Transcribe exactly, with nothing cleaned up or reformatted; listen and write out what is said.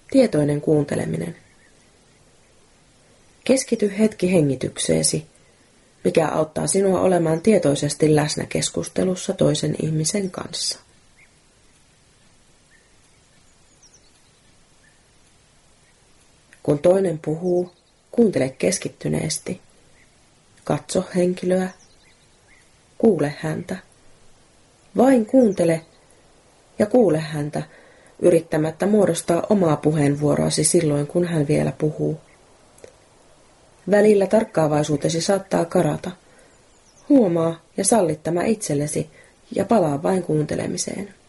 Tietoinen kuunteleminen. Keskity hetki hengitykseesi, mikä auttaa sinua olemaan tietoisesti läsnä keskustelussa toisen ihmisen kanssa. Kun toinen puhuu, kuuntele keskittyneesti. Katso henkilöä. Kuule häntä. Vain kuuntele ja kuule häntä, yrittämättä muodostaa omaa puheenvuoroasi silloin, kun hän vielä puhuu. Välillä tarkkaavaisuutesi saattaa karata. Huomaa ja sallit tämä itsellesi ja palaa vain kuuntelemiseen.